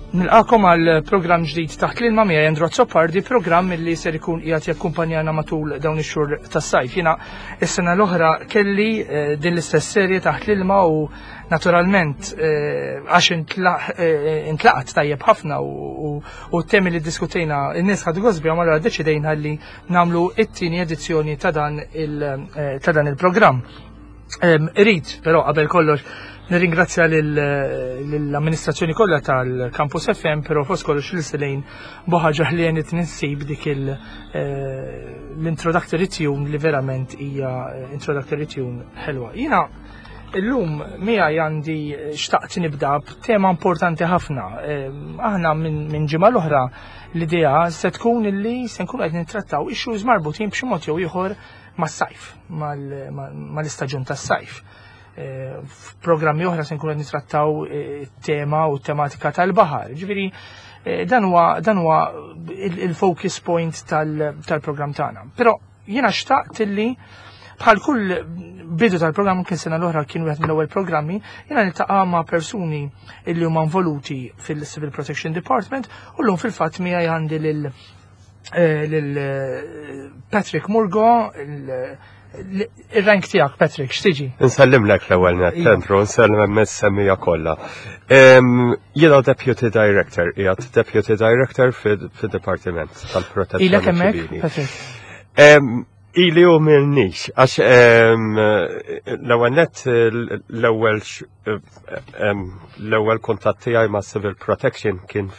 Nilqakom għal programm ġdid taħt l-ilma miegħi Andrew Zoppardi, programm li ser ikun qiegħed jakkumpanjana matul dawn ix-xhur tas-sajf. Jiena is-sena l-oħra kelli din l-istess serje taħt l-ilma u naturalment għax intlaqat tajjeb ħafna u t-temi li diskutejna n-nies ħadu għożbihom allura ddeċidejna li nagħmlu it-tieni edizzjoni ta' dan il-programm. Irid, però qabel kollox nirringrazzja l-amministrazzjoni kollha tal-Campus FM, però fost kollox l-silejn boħa ġaħlien it-ninsib dik l-introductory tune li verament hija introductory tune ħelwa. Jiena illum miegħi għandi xtaqt nibda b'tema importanti ħafna. Aħna minn ġimgħa l-oħra l-idea se tkun illi se nkunu qed nittrattaw issues marbutin b'xi mod jew ieħor mas-sajf, mal-istaġun tas-sajf. F'programmi oħra se nkunu nitrattaw tema u tematika tal-baħar. Ġifieri dan huwa il-focus point tal-programm tagħna. Però jiena xtaqt illi bħal kull bidu tal-programm kien sena l-oħra kien wieħed mill-ewwel programmi, jiena niltaqa' ma' persuni illi huma involuti fil-Civil Protection Department u llum fil-fatt miegħi għandi lil Patrick Murgo, il-rank tijak, Patrick, xtiġi? Nsellimlek l-ewel net, Andrew, nsellim messemmija kolla. Jena Deputy Director, jgħat Deputy Director fil-Departiment tal-Protezzjoni Ilek emmek, Patrick? Ili u milnix, għax l-ewel net l-ewel kontatti għaj ma' Civil Protection kien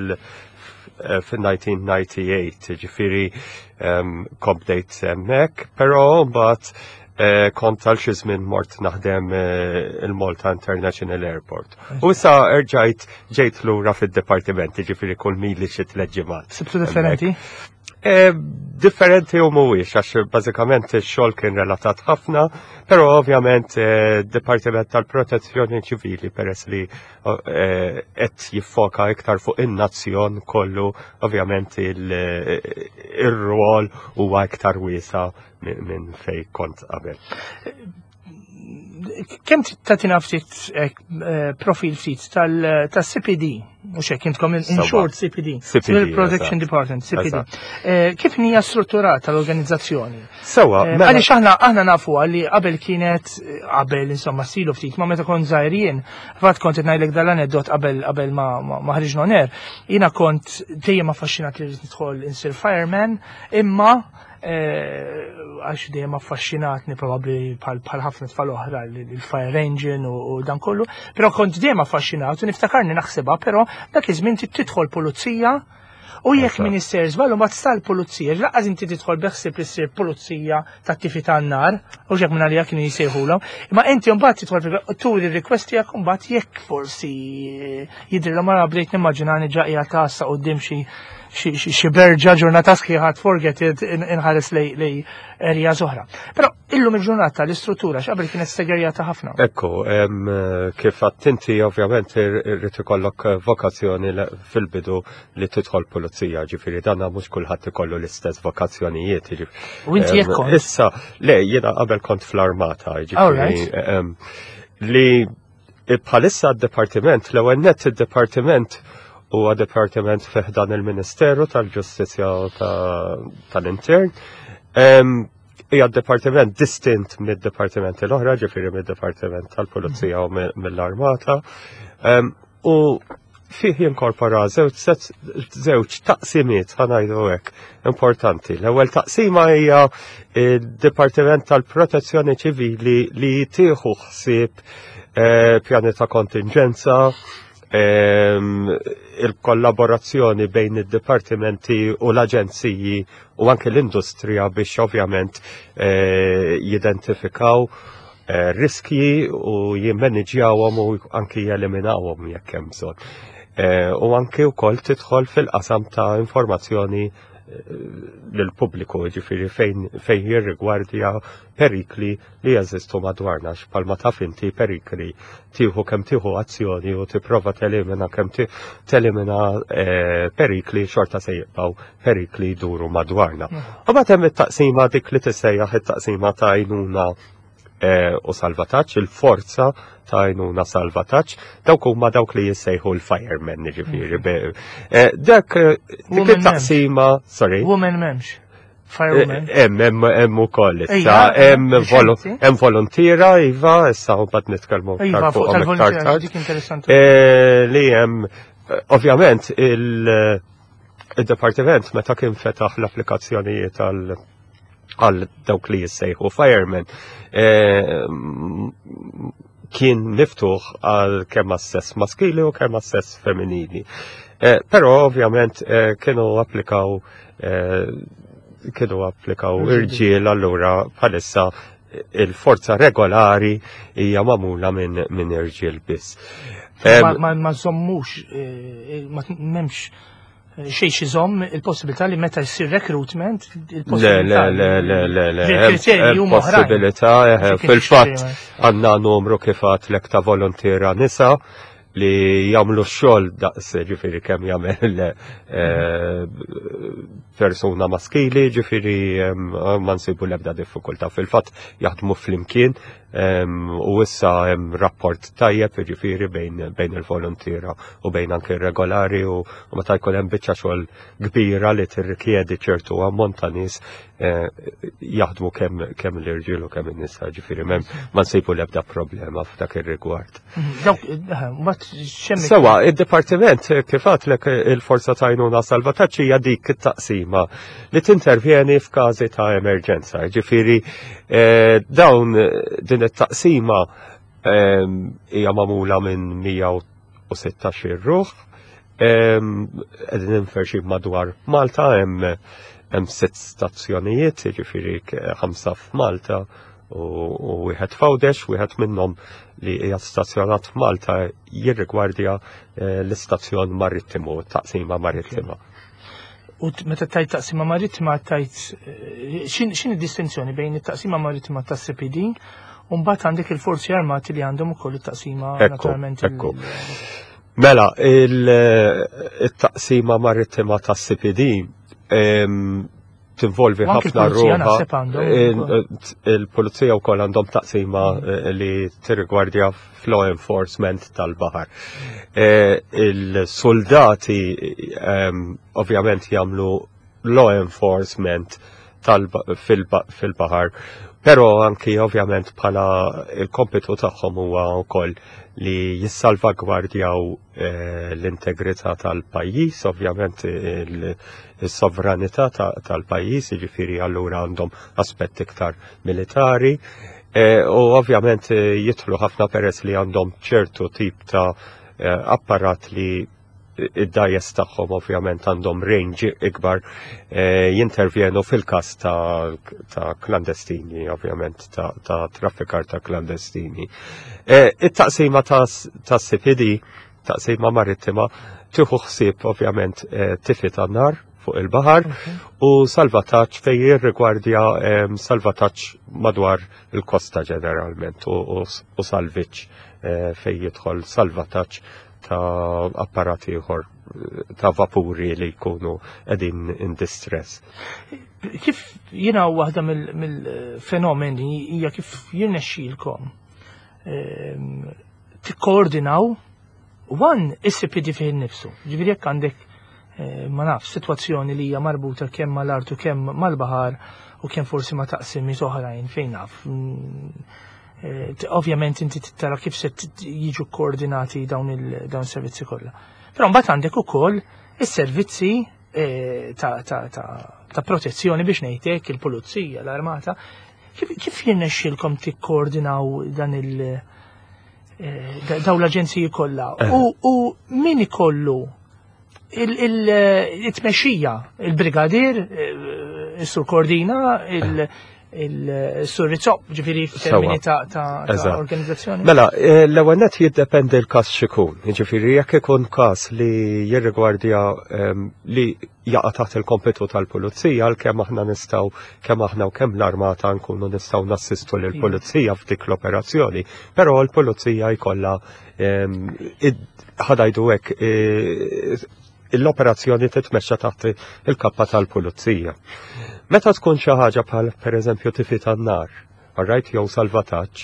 fil-1998, ġifiri kompdejt emmek, pero bat kont għal xi żmien mort naħdem il-Malta International Airport. U issa ġejt lura fid-dipartiment, ġifiri kull mili xi tliet ġimgħat. Sibtu differenti? Differenti u mhuwiex għax bażikament ix-xogħol kien relatat ħafna, però ovvjament Dipartiment tal-Protezzjoni Ċivili peress li qed jiffoka iktar fuq in-nazzjon kollu, ovvjament ir-rwol huwa iktar wiesa minn fejn kont qabel. Kemm tagħtina ftit profil ftit tal-CPD, mhux hekk intkom in short CPD, Civil Protection Department, CPD. Kif hija strutturata l-organizzazzjoni? Għaliex aħna nafu għalli qabel insomma silu ftit ma meta kont żgħirien, fatt kont qed ngħidlek dal-anedot qabel ma ħriġna ner. Jiena kont dejjem affaxxinat li nidħol insir fireman, imma għax dejjem affaxxinatni probabbli bħal ħafna tfal oħra il-fire engine u dan kollu, però kont dejjem affaxxinat u niftakarni naħsibha, però dak iż-żmien tidħol pulizija u jekk min isser żballu ma tista' l-pulizija, laqas inti tidħol beħsib li ssir pulizija tat-tifi tan-nar, u x'hekk minn għalija kienu jsejħulhom, imma inti mbagħad tidħol turi r-request tiegħek u mbagħad jekk forsi jidrilhom ara bdejt nimmaġinani ġaqija tassa quddiem xi berġa ġurnata sħiħa forget inħares lej erja oħra. Però illum il-ġurnata l-istruttura x'qabel kienet segregata ħafna. Ekku, kif attinti ovvjament irrid ikollok vokazzjoni fil-bidu li tidħol pulizija, ġifieri danna mhux kulħadd ikollu l-istess vokazzjonijiet. U inti jekk kont? Issa, le, jiena qabel kont fl-armata, ġifieri li bħalissa d-dipartiment, l-ewwel nett id-dipartiment huwa dipartiment fiħdan il-Ministeru tal-Ġustizzja tal-Intern. Hija dipartiment distint mid-dipartimenti l-oħra, ġifieri mid-dipartiment tal-Pulizija u mill-Armata. U fih jinkorpora żewġ taqsimiet ħanajdu hekk importanti. L-ewwel taqsima hija d-Dipartiment tal-Protezzjoni Ċivili li tieħu ħsieb pjani ta' kontingenza, il-kollaborazzjoni bejn id-dipartimenti u l-aġenziji u anke l-industrija biex ovvjament jidentifikaw riskji u jimmaneġjawhom u anke jeliminawhom jekk hemm bżonn. U anke wkoll tidħol fil-qasam ta' informazzjoni lill-pubbliku, ġifieri fejn jirrigwardja perikli li jeżistu madwarna, bħalma taf inti perikli kemm tieħu azzjoni u tipprova telimina kemm telimina perikli xorta se jibqgħu perikli jduru madwarna. U bagħad hemm it-taqsima dik li tissejjaħ it-taqsima ta' għajnuna u salvataġġ, il-forza ta' għajnuna salvataġġ, dawk huma dawk li jissejħu l-firemen, ġifieri. Dak dik it-taqsima, sorry. Women m'hemmx. Firewoman. Hemm ukoll issa hemm volontira iva, issa mbagħad nitkellmu aktar fuq dik interessanti. Li hemm ovvjament il-Departiment meta kien fetaħ l-applikazzjonijiet għal dawk li jissejħu firemen kien miftuħ għal kemm assess maskili u kemm assess femminili. Però ovvjament kienu applikaw irġiel allura bħalissa il-forza regolari hija magħmula minn irġiel biss. Ma żommux, ma m'hemmx xejn iżomm il-possibilità li meta jsir recruitment il-possibilità fil-fatt għandna numru kif għatlek ta' volontiera nisa li jagħmlu x-xogħol daqs ġifieri kemm jagħmel persuna maskili, ġifieri ma nsibu l-ebda diffikultà. Fil-fatt jaħdmu flimkien u issa hemm rapport tajjeb ġifieri bejn il-volontiera u bejn anke regolari u meta jkun hemm biċċa xogħol kbira li tirrikjedi ċertu ammont ta' nies jaħdmu kemm l-irġiel u kemm in-nisa, ġifieri ma nsibu l-ebda problema f'dak ir-rigward. Sewa, id-Dipartiment kif għatlek il-forza ta' għajnuna salvataġġ hija dik it-taqsima li tintervjeni f'każi ta' emerġenza. Ġifieri dawn din it-taqsima hija magħmula minn 116 ruħ. Qegħdin inferxi madwar Malta hemm 6 stazzjonijiet, ġifieri 5 f'Malta u wieħed f'Għawdex, wieħed minnhom li hija stazzjonat f'Malta jirrigwardja l-istazzjon marittimu, taqsima marittima. U meta tajt taqsima marittima tajt x'in id-distinzjoni bejn it-taqsima marittima tas-CPD u mbagħad għandek il-forzi armati li għandhom ukoll it-taqsima naturalment. Mela, il-taqsima marittima tas-CPD tinvolvi ħafna ruħa. Il-pulizija wkoll għandhom taqsima li tirrigwardja law enforcement tal-baħar. Il-soldati ovvjament jagħmlu law enforcement fil-baħar, però anki ovvjament bħala il-kompitu tagħhom huwa wkoll li jissalvagwardjaw l-integrità tal-pajjiż, ovvjament il-sovranità tal-pajjiż, jiġifieri allura għandhom aspetti iktar militari, u ovvjament jidħlu ħafna peress li għandhom ċertu tip ta' apparat li id-dajes tagħhom ovvjament għandhom range ikbar jintervjenu fil-każ ta' klandestini, ovvjament ta' traffikar ta' klandestini. It-taqsima ta' CPD, taqsima marittima, tieħu ħsieb ovvjament tifi tan-nar fuq il-baħar u salvataġġ fejn jirrigwardja salvataġġ madwar il-kosta ġeneralment u salviġġ fejn jidħol salvataġġ ta' apparati ieħor ta' vapuri li jkunu qegħdin in distress. Kif jiena waħda mill-fenomeni hija kif jirnexxielkom tikkoordinaw is-CPD fih innifsu. Ġifieri jekk għandek ma nafx sitwazzjoni li hija marbuta kemm mal-art u kemm mal-baħar u kemm forsi ma taqsimiet oħrajn fejn naf. Ovvjament inti tara kif se jiġu koordinati dawn is-servizzi kollha. Però mbagħad għandek ukoll is-servizzi ta' protezzjoni biex ngħidlek il-pulizija, l-armata. Kif jirnexxielkom tikkoordinaw dawn l-aġenziji kollha? U min ikollu il-tmexxija, il-brigadier, is-sur Kordina, il-sur Rizzoq, ġifiri f'termini ta' organizzazzjoni? Mela, l-ewwel nett jiddependi l-każ x'ikun. Ġifiri jekk ikun każ li jirrigwardja li jaqa' taħt il-kompetu tal-pulizija għalkemm aħna nistgħu kemm aħna u kemm l-armata nkunu nistgħu nassistu lill-pulizija f'dik l-operazzjoni, però l-pulizija jkollha ħadajdu hekk l-operazzjoni titmexxa taħt il-kappa tal-pulizija. Meta tkun xi ħaġa bħal pereżempju tifi tan-nar alright, jew salvataġġ,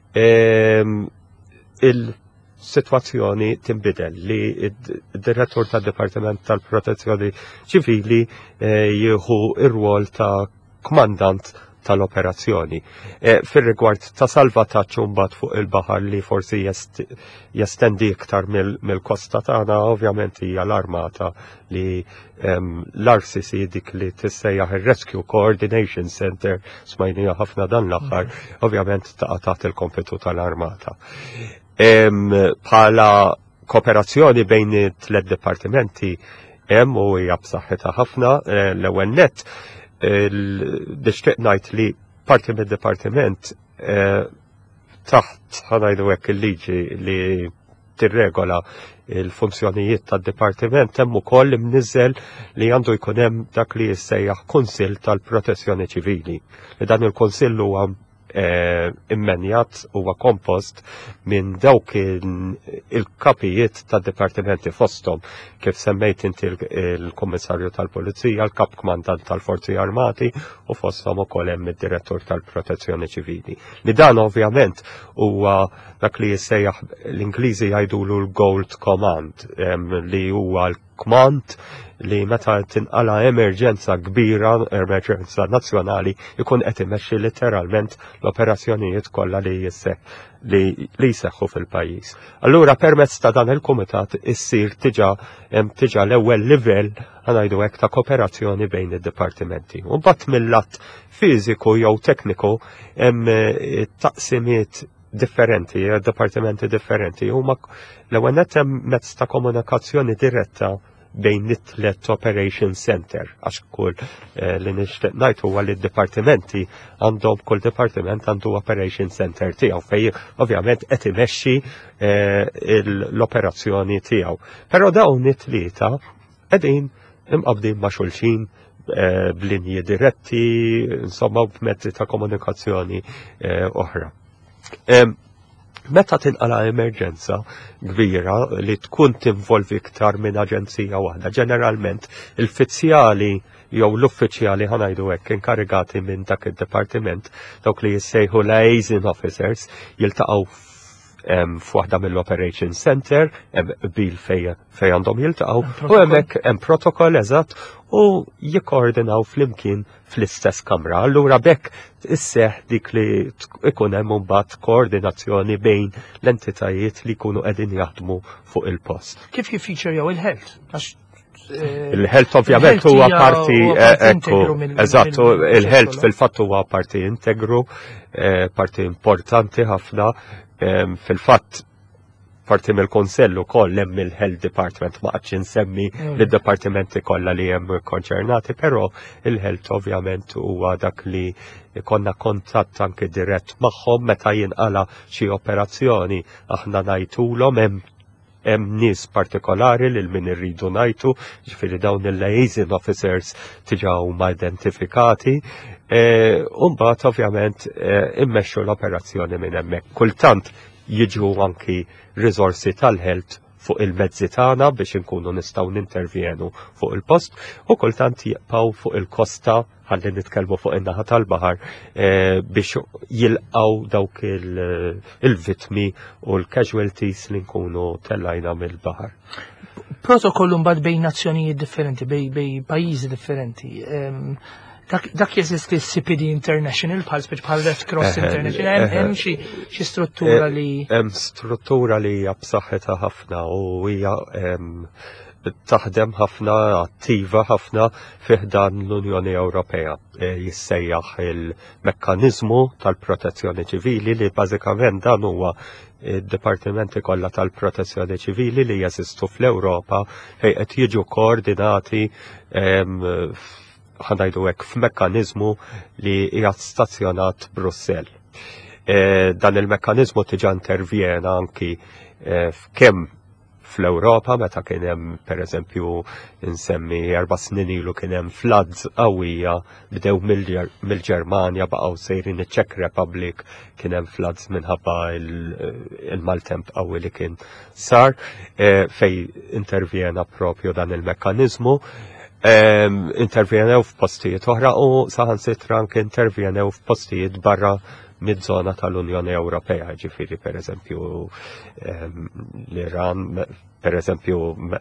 il-sitwazzjoni tinbidel li id-direttur tad-Dipartiment tal-Protezzjoni Ċivili jieħu ir-rwol ta' kmandant tal-operazzjoni. Fir-rigward ta' salvataġġ mbagħad fuq il-baħar li forsi jestendi iktar mill-kosta tagħna, ovvjament hija l-armata li l-RCC dik li tissejjaħ ir-Rescue Coordination Center smajnija ħafna dan l-aħħar, ovvjament taqa' taħt il-kompetu tal-armata. Bħala kooperazzjoni bejn it-tliet dipartimenti hemm u hija b'saħħitha ħafna l-ewwel nett nixtieq ngħid li parti mid-dipartiment taħt ħanajdu hekk il-liġi li tirregola il-funzjonijiet tad-dipartiment hemm ukoll imniżżel li għandu jkun hemm dak li jissejjaħ Kunsill tal-Protezzjoni Ċivili. Li dan il-Kunsill huwa immenjat huwa kompost minn dawk il-kapijiet tad-dipartimenti fosthom kif semmejt inti il-Kummissarju tal-Pulizija, il-Kap Kmandant tal-Forzi Armati u fosthom ukoll hemm id-Direttur tal-Protezzjoni Ċivili. Li dan ovvjament huwa dak li jissejjaħ l-Ingliżi jgħidulu l-Gold Command li huwa l-kmand li meta tinqala emerġenza kbira, emerġenza nazzjonali, ikun qed imexxi literalment l-operazzjonijiet kollha li jseħħu fil-pajjiż. Allura permezz ta' dan il-kumitat issir tiġa l-ewwel livell ngħidu hekk ta' kooperazzjoni bejn id-dipartimenti. U mbagħad mill-lat fiżiku jew tekniku hemm taqsimiet differenti, dipartimenti differenti, huma l-ewwel nett hemm mezz ta' komunikazzjoni diretta bejn it-tlet Operation Center, għax kull li nixtieq ngħid huwa li d-dipartimenti għandhom kull dipartiment għandu Operation Center tiegħu fejn ovvjament qed imexxi l-operazzjoni tiegħu. Però dawn it-tlieta qegħdin imqabdin ma' xulxin b'linji diretti, insomma b'mezzi ta' komunikazzjoni oħra. Meta tinqala emerġenza kbira li tkun tinvolvi iktar minn aġenzija waħda, ġeneralment il-fizzjali jew l-uffiċjali ħanajdu hekk inkarigati minn dak id-dipartiment dawk li jissejħu liaison officers jiltaqgħu f'waħda mill-Operation Center, bil fej għandhom jiltaqgħu u hemmhekk hemm protokoll eżatt u jikkoordinaw flimkien fl-istess kamra. Allura bekk isseħ dik li ikun hemm mbagħad koordinazzjoni bejn l-entitajiet li jkunu qegħdin jaħdmu fuq il-post. Kif jiffiċċer jew il-health? Il-health ovvjament huwa parti eżattu, il-health fil-fatt huwa parti integru, parti importanti ħafna. Fil-fatt parti mill-Konsell ukoll hemm il-Health Department ma qatx insemmi lid-dipartimenti kollha li hemm konċernati, però il-Health ovvjament huwa dak li konna kontatt anke dirett magħhom meta jinqala xi operazzjoni aħna ngħidulhom hemm nies partikolari lil min irridu ngħidu, ġifieri dawn il-liaison officers tiġa huma identifikati. Mbagħad ovvjament immexxu l-operazzjoni minn hemmhekk. Kultant jiġu anki riżorsi tal-health fuq il-mezzi tagħna biex inkunu nistgħu nintervjenu fuq il-post u kultant jibqgħu fuq il-kosta ħalli nitkellmu fuq in-naħa tal-baħar biex jilqgħu dawk il-vittmi u l-casualties li nkunu tellajna mill-baħar. Protokollu mbagħad bejn nazzjonijiet differenti, bejn pajjiżi differenti. Dak jeżisti CPD International bħal Red Cross International, hemm xi struttura li hemm struttura li hija b'saħħitha ħafna u hija taħdem ħafna, attiva ħafna fih dan l-Unjoni Ewropea. Jissejjaħ il-mekkaniżmu tal-protezzjoni ċivili li bażikament dan huwa id-dipartimenti kollha tal-protezzjoni ċivili li jeżistu fl-Ewropa fejn qed jiġu koordinati ħanajdu hekk f'mekkaniżmu li hija stazzjonat Brussell. Dan il-mekkaniżmu tiġa intervjena anki kemm fl-Ewropa meta kien hemm pereżempju insemmi 4 snin ilu kien hemm floods qawwija bdew mill-Ġermanja baqgħu sejrin iċ-Czech Republic kien hemm floods minħabba il-maltemp qawwi li kien sar fejn intervjena propju dan il-mekkaniżmu. Intervjenew f'postijiet oħra u saħansitra anke intervjenew f'postijiet barra mid-żona tal-Unjoni Ewropea, ġifieri pereżempju l-Iran, pereżempju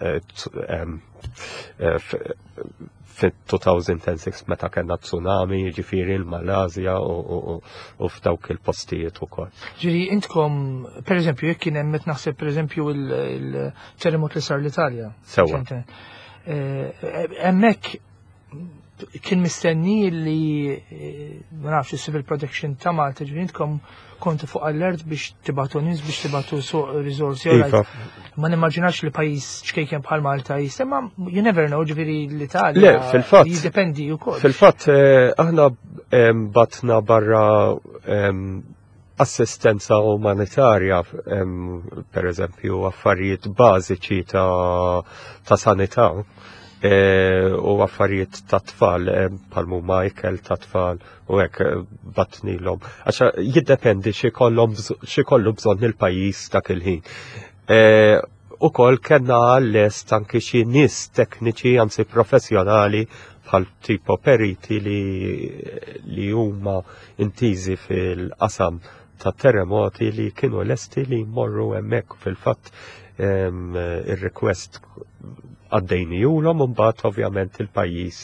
fit-2006 meta kellna tsunami, ġifieri l-Malasja u f'dawk il-postijiet ukoll. Ġifieri intkom pereżempju jekk kien hemm naħseb pereżempju il-terremot li sar l-Italja. Sewwa. Hemmhekk kien mistenni li ma nafx il-Civil Protection ta' Malta ġifieri intkom kontu fuq alert biex tibatu nies biex tibatu suq riżorsi. Ma nimmaġinax li pajjiż ċkejken bħal Malta jisema you never know ġifieri l-Italja. Le, fil-fatt. Jiddependi wkoll. Fil-fatt aħna batna barra assistenza umanitarja, per eżempju, affarijiet bażiċi ta' sanità u affarijiet ta' tfal, palmu ikel ta' tfal u hekk batnilhom. Għaxa jiddependi xi kollu bżonn il-pajjiż dak il-ħin. Ukoll kellna għall-est anke xi nies tekniċi anzi professjonali bħal tipo periti li huma intiżi fil-qasam ta' terremoti li kienu lesti li jmorru hemmhekk fil-fatt ir-request għaddejnijulhom u mbagħad ovvjament il-pajjiż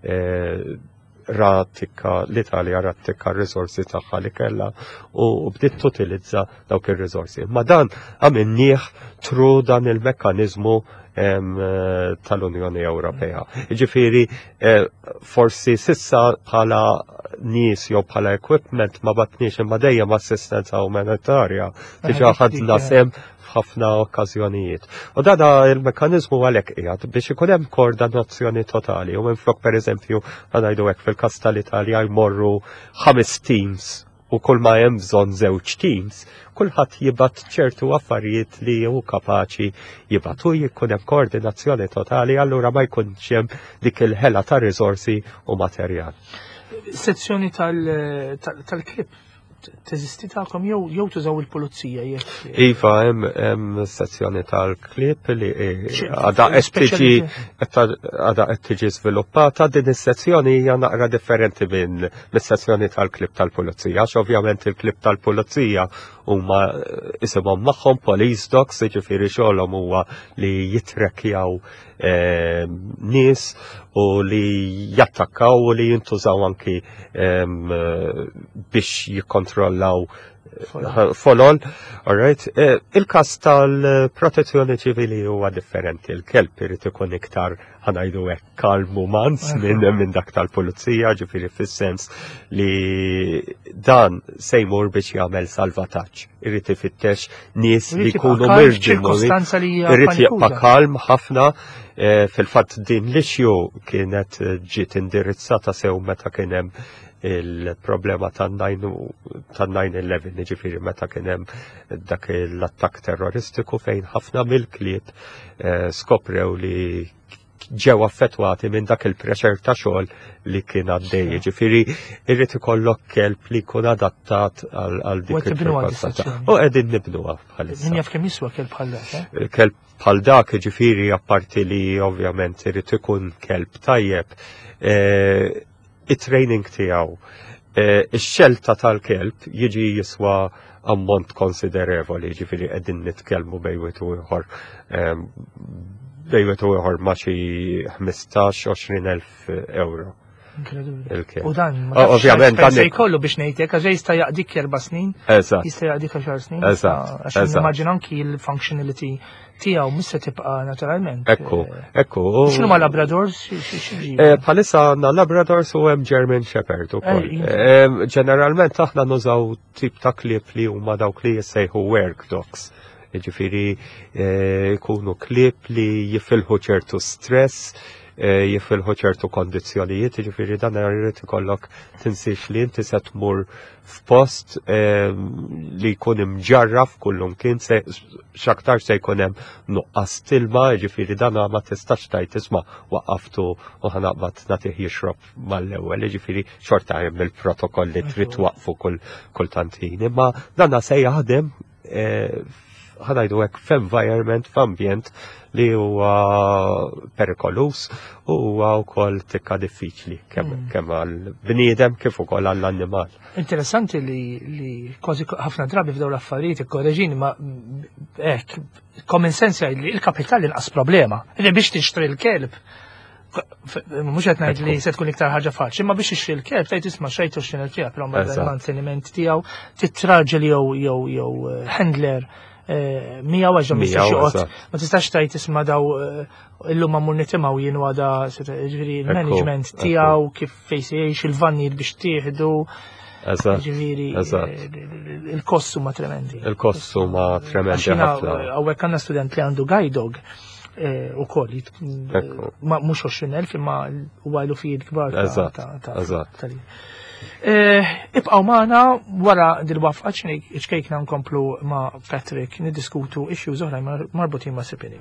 l-Italja rattika r-riżorsi tagħha li kellha u bdiet tutilizza dawk ir-riżorsi. Ma dan għamilnieh tru dan il-mekkaniżmu tal-Unjoni Ewropea. Ġifieri forsi sissa bħala nies jew bħala equipment ma batniex imma dejjem assistenza umanitarja diġà ħadna sem f'ħafna okkażjonijiet. U dada il-mekkaniżmu għalhekk qiegħed biex ikun hemm koordinazzjoni totali u minflok pereżempju ngħidu hekk fil-każ tal-Italja jmorru 5 teams u kull ma hemm bżonn żewġ teams, kulħadd jibgħat ċertu affarijiet li hu kapaċi jibgħat u jkun hemm koordinazzjoni totali allura ma jkunx hemm dik il-ħela ta' riżorsi u materjal. Sezzjoni tal-klip teżisti tagħkom jew tużaw il-pulizija jekk. Iva hemm sezzjoni tal-klip li għadha qed tiġi żviluppata. Din is-sezzjoni hija naqra differenti minn mis-sezzjoni tal-klip tal-pulizija. Għax ovvjament il-klip tal-pulizija huma isimhom magħhom police dogs, jiġifieri xogħolhom huwa li jitrekkjaw nies u li jattakkaw u li jintużaw anki biex jikkontrollaw folol. Il-kas tal-protezzjoni ċivili huwa differenti. Il-kelb irid ikun iktar ħanajdu hekk kalm umans minn dak tal-pulizija, ġifieri fis-sens li dan se jmur biex jagħmel salvataġġ. Irid ifittex nies li jkunu mirdinu. Irid jibqa' kalm ħafna. Fil-fatt din l-ixju kienet ġiet indirizzata sew meta kien hemm il-problema ta' 9/11, ġifieri meta kien hemm dak l-attakk terroristiku fejn ħafna mill-klieb skoprew li ġew affettwati minn dak il-pressure ta' xogħol li kien għaddej. Ġifieri irrid ikollok kelb li jkun adattat għal dik il-pressure. U qegħdin nibnuha bħalissa. Min jaf kemm jiswa kelb bħal dak? Kelb bħal dak ġifieri apparti li ovvjament irid ikun kelb tajjeb, it-training tiegħu. Ix-xelta tal-kelb jiġi jiswa ammont konsiderevoli, ġifieri qegħdin nitkellmu bejn wieħed u ieħor ma' xi 15-20 elf euro. U dan ovvjament dan jkollu biex ngħidlek għax jista' jaqdik 4 snin, jista' jaqdik 10 snin. Għax nimmaġina anki l-functionality tiegħu mhux se tibqa' naturalment. Ekku. X'inhu ma' Labradors? Bħalissa għandna Labradors u hemm German Shepherd ukoll. Ġeneralment aħna nużaw tip ta' klieb li huma dawk li jissejħu work dogs. Ġifieri jkunu klieb li jifilħu ċertu stress, jifilħu ċertu kondizzjonijiet, ġifieri dan irid ikollok tinsiex li inti se tmur f'post li jkun imġarraf kullum kien x'aktar se jkun hemm nuqqas tilma, ġifieri dan ma tistax tgħid isma' waqqaftu u ħanaqbad nagħtih jixrob mal-ewwel, ġifieri xorta hemm il-protokoll li trid waqfu kultant ħin. Imma dan se jaħdem ħanajdu hekk f'environment, f'ambjent li huwa perikolus u huwa wkoll tikka diffiċli kemm għall-bniedem kif ukoll għall-annimal. Interessanti li kważi ħafna drabi f'dawn l-affarijiet ikkorreġini ma hekk common sense jgħid li l-kapital inqas problema. Li biex tixtri l-kelb mhux qed ngħid li se tkun iktar ħaġa faċli, imma biex ixtri l-kelb tgħid isma' xejn tixtri l-kelb però l-manteniment tiegħu titraġel jew handler mija waġġa biex xoqgħod. Ma tistax tgħid isma' daw illum ammur nitimgħu jien għada ġifieri il-management tiegħu kif fejn se jgħix il-vannijiet biex tieħdu. Ġifieri il-kost huma tremendi. Il-kost huma tremendi ħafna. Hawnhekk għandna student li għandu guide dog ukoll mhux 20,000 imma huwa ilufijiet kbar ta' ibqgħu magħna wara dil-wafqa ċkejkna nkomplu ma' Patrick niddiskutu issues oħrajn marbutin ma' CPD.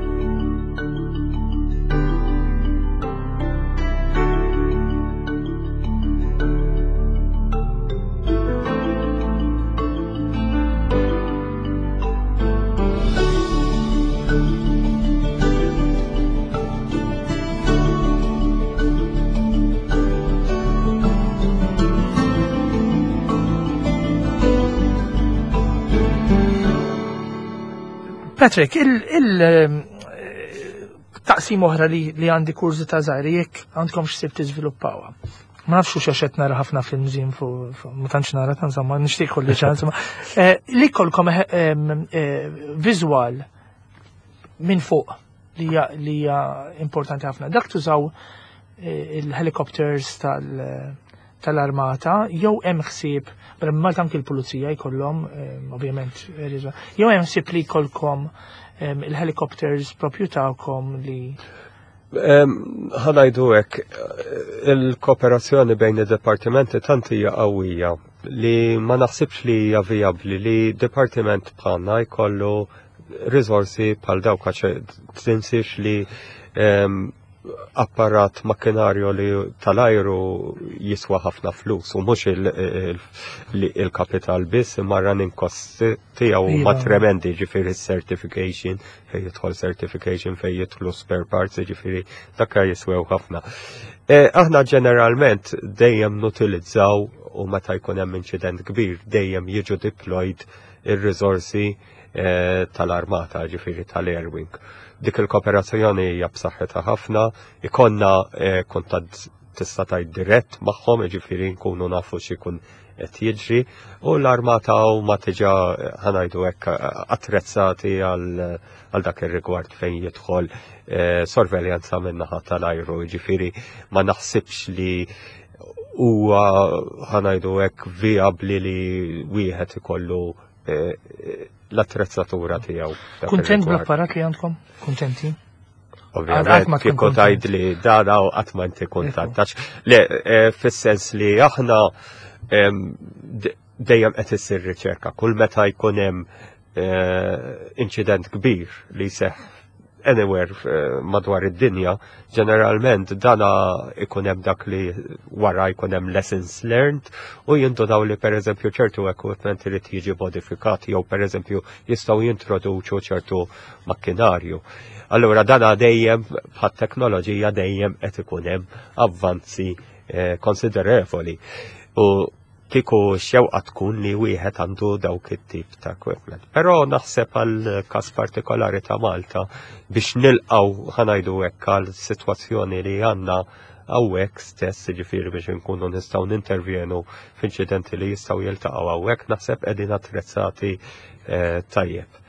Patrick, il-taqsim oħra li għandi kurzi ta' żgħira jekk għandkom x'sib tiżviluppawa. Ma nafx x'għax qed nara ħafna fil-mużeum ma tantx nara insomma nixtieq kolli ċans li jkollkom viżwal minn fuq li hija importanti ħafna. Dak tużaw il-helicopters tal-armata jew hemm ħsieb Malta anke l-pulizija jkollhom ovvjament jew hemm ħsieb li jkollkom il-helicopters propju tagħkom li ħanajdu hekk il-kooperazzjoni bejn id-dipartimenti tant hija qawwija li ma naħsibx li hija vijabbli li dipartiment bħalna jkollu riżorsi bħal dawk għax tinsix li apparat makkinarju li tal-ajru jiswa ħafna flus u mhux il-kapital biss imma running cost tiegħu ma tremendi ġifieri certification fejn jidħol certification fejn jidħlu spare parts ġifieri dak jiswew ħafna. Aħna ġeneralment dejjem nutilizzaw u meta jkun hemm inċident kbir dejjem jiġu deployed ir-riżorsi tal-armata ġifieri tal-airwing. Dik il-kooperazzjoni hija b'saħħitha ħafna, ikonna kuntatt tista' tgħid dirett magħhom, jiġifieri nkunu nafu x'ikun qed jiġri u l-armata huma diġà ħanajdu hekk attrezzati għal dak ir-rigward fejn jidħol sorveljanza min-naħa tal-ajru, jiġifieri ma naħsibx li huwa ħanajdu hekk vijabbli li wieħed ikollu l-attrezzatura tiegħu. Kuntent bl-apparat li għandkom? Kuntenti? Ovvjament, kieku tgħid li dana u qatt ma inti kuntattax. Le, fis-sens li aħna dejjem qed issir riċerka. Kull meta jkun hemm inċident kbir li seħħ anywhere madwar id-dinja, ġeneralment dana ikun hemm dak li wara jkun hemm lessons learned u jindunaw li pereżempju ċertu equipment irid jiġi modifikati jew pereżempju jistgħu jintroduċu ċertu makkinarju. Allura dana dejjem bħat-teknoloġija dejjem qed ikun hemm avvanzi konsiderevoli. U kieku xewqa tkun li wieħed għandu dawk it-tip ta' equipment. Però naħseb għal każ partikolari ta' Malta biex nilqgħu ħanajdu hekk għal sitwazzjoni li għandna hawnhekk stess, ġifieri biex inkunu nistgħu nintervjenu f'inċidenti li jistgħu jiltaqgħu hawnhekk naħseb qegħdin attrezzati tajjeb.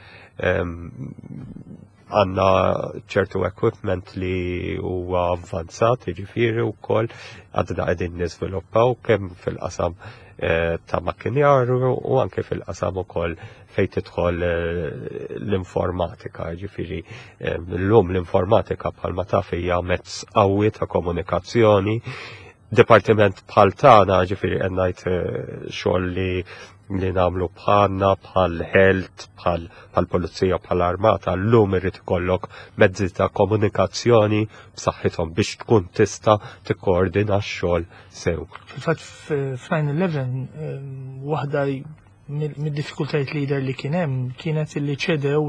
Għandna ċertu equipment li huwa avvanzat, ġifieri wkoll għadna qegħdin niżviluppaw kemm fil-qasam ta' makkinjarju u anke fil-qasam ukoll fejn tidħol l-informatika, ġifieri llum l-informatika bħalma taf hija mezz qawwi ta' komunikazzjoni. Dipartiment bħal tagħna ġifieri qed ngħid xogħol li nagħmlu bħalna bħal health, bħal pulizija, bħal armata, llum irid ikollok mezzi ta' komunikazzjoni b'saħħithom biex tkun tista' tikkoordina x-xogħol sew. Fil-fatt f'9/11 waħda mid-diffikultajiet lider li kien hemm kienet illi ċedew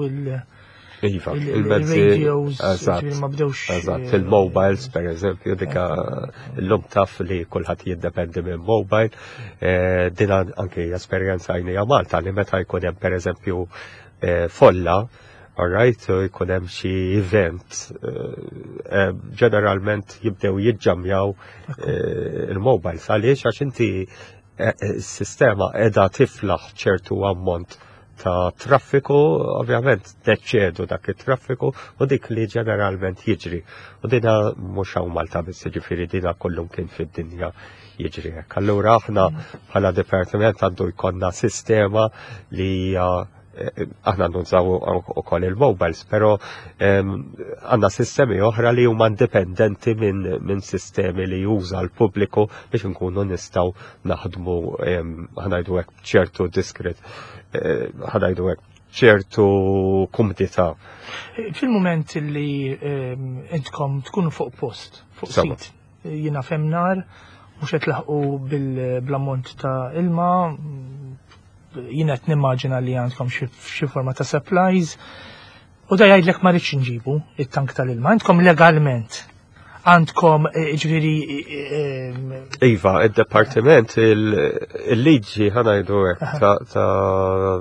il-radios ma bdewx. Eżatt, il-mobiles per eżempju, dika l-lum taf li kulħadd jiddependi minn mobile. Dina anke esperjenza għajnija Malta li meta jkun hemm per eżempju folla, alright, jkun hemm xi event, ġeneralment jibdew jiġġamjaw il-mobiles għaliex għax inti s-sistema qiegħda tiflaħ ċertu ammont ta' traffiku, ovvjament deċċedu dak it-traffiku u dik li ġeneralment jiġri. U dina mhux hawn Malta biss, ġifieri dina kollum kien fid-dinja jiġri hekk. Allura aħna bħala dipartiment għandu jkollna sistema li aħna nużaw ukoll il-mobiles, però għandna sistemi oħra li huma indipendenti minn sistemi li juża l-pubbliku biex nkunu nistgħu naħdmu ħanajdu hekk ċertu diskret, ħanajdu hekk ċertu kumdità. Fil-mument li intkom tkunu fuq post, fuq sit, jiena femnar, mhux qed laħqu bil-ammont ta' ilma, jiena qed nimmaġina li għandkom xi forma ta' supplies, u da jgħidlek ma rridx inġibu it-tank tal-ilma. Għandkom legalment, għandkom ġifieri. Iva, id-Departiment il-liġi ħanajdu hekk ta'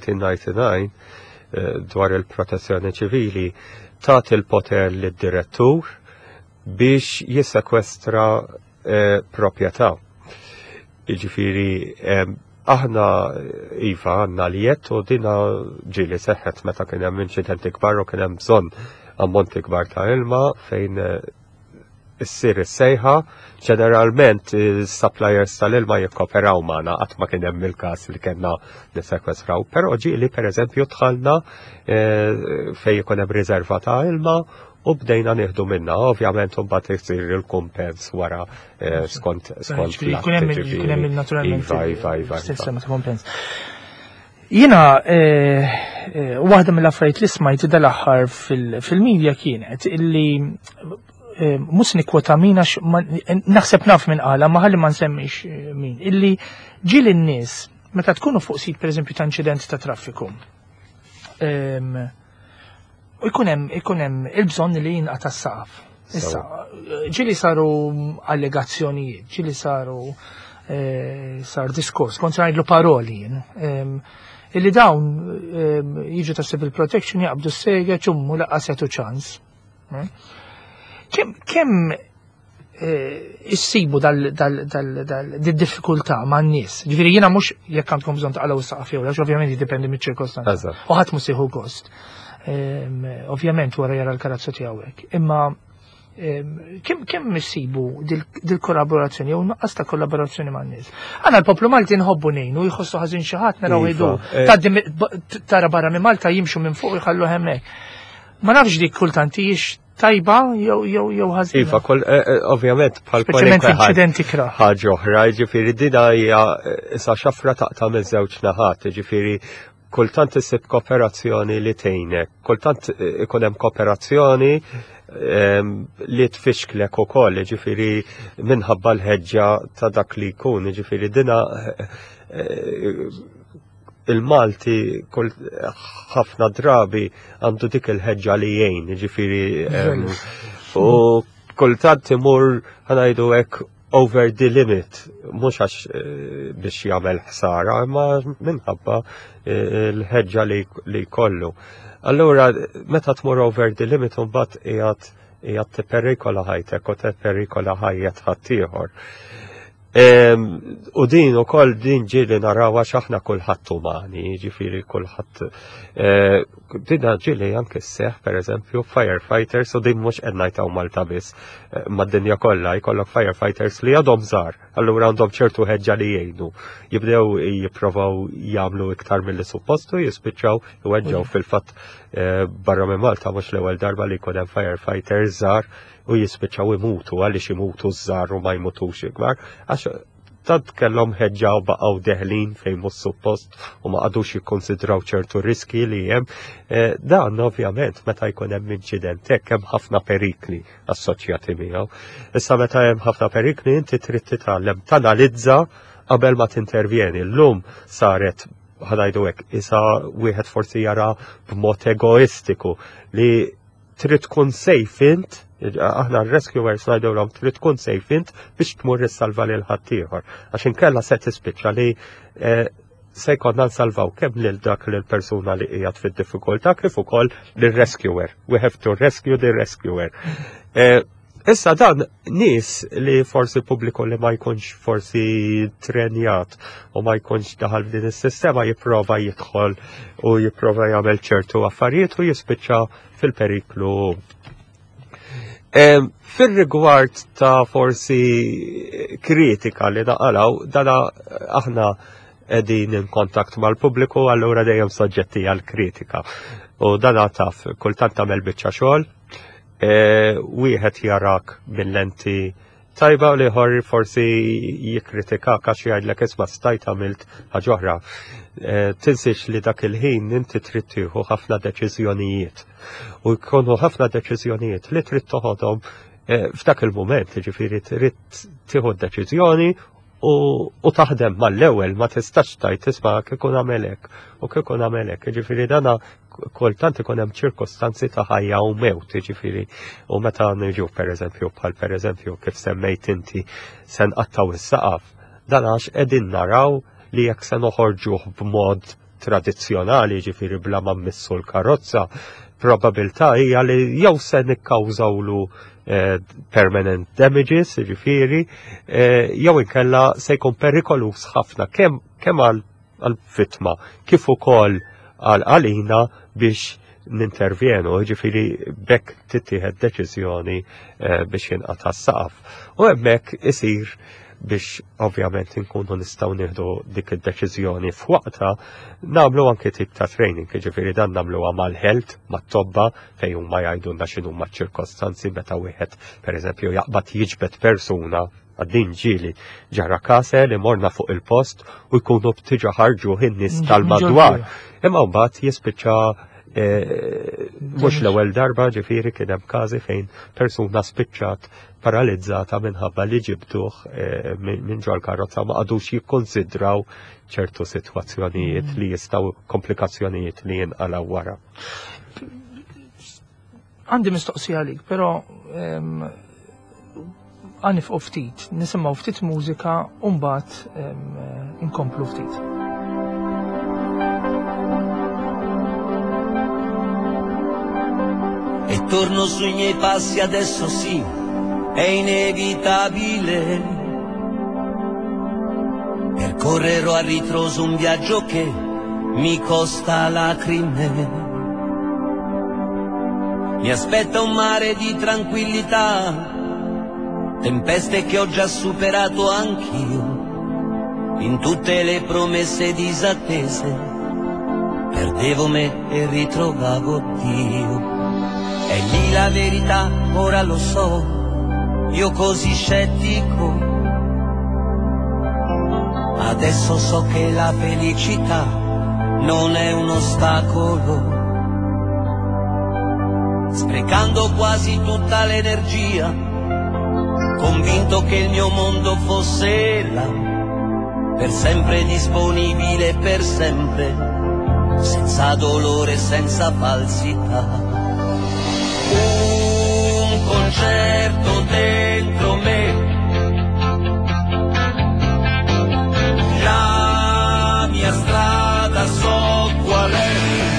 1999 dwar il-protezzjoni ċivili tat il-poter lid-direttur biex jissekwestra proprjetà. Jiġifieri aħna iva għandna li u dina ġieli seħħet meta kien hemm inċidenti kbar u kien hemm bżonn ammonti kbar ta' ilma fejn issir is-sejħa, ġeneralment is-suppliers tal-ilma jikkoperaw magħna qatt ma kien hemm il-każ li kellna nissekwestraw, però ġieli pereżempju dħalna fejn ikun hemm riserva ta' ilma u bdejna nieħdu minnha, ovvjament imbagħad isir il-kumpens wara skont jkun hemm naturalment sistema ta' kumpens. Jiena waħda mill-affarijiet li smajt dal-aħħar fil-medja kienet illi mhux nikkwota min għax naħseb naf min qala ma ħalli ma nsemmix min, illi ġieli n-nies meta tkunu fuq sit pereżempju ta' inċident ta' traffiku. Ikun hemm il-bżonn li jinqata' s-saqaf. Issa, ġieli saru allegazzjonijiet, ġieli sar diskors, kont ngħidlu paroli, illi dawn jiġu ta' civil protection jaqbdu s-sega ċummu laqqas jagħtu ċans. Kemm issibu dal-diffikultà ma' n-nies? Ġifieri jiena mhux jekk għandkom bżonn taqgħu s-saqaf jew għax ovvjament jiddependi miċ-ċirkostanza. U ħadd mhux jieħu gost. Ovvjament wara jara l-karazza tiegħu hekk. Imma kemm issibu dil-kollaborazzjoni jew nuqqas ta' kollaborazzjoni man nies. Għandna l-poplu Malti nħobbu ngħinu jħossu ħażin xi ħadd naraw jgħidu tara barra minn Malta jimxu minn fuq jħallu hemmhekk. Ma nafx dik kultant hijiex tajba jew ħażin. Iva, ovvjament bħal ħaġa oħra, ġifieri dina hija issa xafra taqta' miż-żewġ naħat, ġifieri kultant issib kooperazzjoni li tgħinek, kultant ikun hemm kooperazzjoni li tfixklek ukoll, ġifieri minħabba l-ħeġġa ta' dak li jkun, ġifieri dina il-Malti ħafna drabi għandu dik il-ħeġġa li jgħin, ġifieri u kultant imur ħanajdu hekk over the limit, mhux għax biex jagħmel ħsara, imma minħabba l-ħeġġa li jkollu. Allura meta tmur over the limit imbagħad qiegħed tipperikola ħajtek u tipperikola ħajja ħadd ieħor. U din ukoll din ġieli narawha x'aħna kulħadd umani, ġifieri kulħadd dinha ġieli anke sseħħ pereżempju firefighters u din mhux qed ngħid hawn Malta biss mad-dinja kollha jkollok firefighters li għadhom żgħar, allura għandhom ċertu ħeġġa li jgħinu. Jibdew jippruvaw jagħmlu iktar milli suppostu jispiċċaw iweġġgħu fil-fatt barra minn Malta mhux l-ewwel darba li jkun hemm firefighters żgħar u jispiċċaw imutu għaliex imutu żgħar u ma jmutux ikbar għax tant kellhom ħeġġa u baqgħu deħlin fejn mhux suppost u ma qadux jikkonsidraw ċertu riski li hemm. Dan ovvjament meta jkun hemm inċident hekk hemm ħafna perikli assoċjati miegħu. Issa meta hemm ħafna perikli inti trid titgħallem tanalizza qabel ma tintervjeni. Llum saret ħanajdu hekk, isa wieħed forsi jara b'mod egoistiku li trid tkun safe int, aħna r-rescuers ngħidulhom trid tkun safe int biex tmur issalva lil ħaddieħor. Għax inkella se tispiċċa li se jkollna nsalvaw kemm lil dak lil persuna li qiegħed fid-diffikultà kif ukoll lir-rescuer. We have to rescue the rescuer. Issa dan nies li forsi pubbliku li ma jkunx forsi trenjat u ma jkunx daħal din is-sistema jipprova jidħol u jipprova jagħmel ċertu affarijiet u jispiċċa fil-periklu. Fil-rigward ta' forsi kritika li naqalaw, dana aħna edin in kontakt mal-pubbliku, allura dejjem soġġetti għal-kritika. U dana taf, kultant tagħmel biċċa xogħol, wieħed jarak mill-lenti tajba li ħor forsi jikkritika għax jgħidlek isma' stajt għamilt ħaġa oħra. Tinsiex li dak il-ħin inti trid tieħu ħafna deċiżjonijiet. U jkunu ħafna deċiżjonijiet li trid toħodhom f'dak il-mument, ġifieri trid tieħu deċiżjoni u taħdem mal-ewwel ma tistax tajt tisma' kikun għamelek u kikun għamelek. Ġifieri dana kultant ikun hemm ċirkostanzi ta' ħajja u mewt, ġifieri. U meta niġu pereżempju bħal pereżempju kif semmejt inti se nqattaw is-saqaf, dan għax qegħdin naraw li jekk se noħorġuh b'mod tradizzjonali, ġifieri bla ma mmissu l-karozza, probabilità hija li jew se nikkawżawlu permanent damages, ġifieri, jew inkella se jkun perikolus ħafna kemm għall-vittma kif ukoll għalina biex nintervjenu, ġifieri bekk tittieħed deċiżjoni biex jinqata' s-saqaf. U hemmhekk isir biex ovvjament inkunu nistgħu nieħdu dik id-deċiżjoni f'waqta, nagħmlu anke tip ta' training, ġifieri dan nagħmluha mal-health, mat-tobba fejn huma jgħidulna x'inhuma ċ-ċirkostanzi meta wieħed pereżempju jaqbad jiġbed persuna għaddin ġili ġara kase li morna fuq il-post u jkunu btiġa ħarġu in-nies tal-madwar. Imma mbagħad jispiċċa mhux l-ewwel darba ġifieri kien hemm każi fejn persuna spiċċat paralizzata minħabba li ġibduh minn ġol karozza ma qadux jikkonsidraw ċertu sitwazzjonijiet li jistgħu komplikazzjonijiet li jinqalgħu wara. Għandi mistoqsija għalik, però għanifqu ftit, nisimgħu ftit mużika u mbagħad inkomplu ftit. E torno sui miei passi adesso sì, è inevitabile. Percorrerò a ritroso un viaggio che mi costa lacrime. Mi aspetta un mare di tranquillità, tempeste che ho già superato anch'io. In tutte le promesse disattese, perdevo me e ritrovavo Dio. È lì la verità, ora lo so, io così scettico. Adesso so che la felicità non è un ostacolo. Sprecando quasi tutta l'energia, convinto che il mio mondo fosse là, per sempre disponibile, per sempre, senza dolore, senza falsità. Un concerto dentro me, la mia strada so qual è.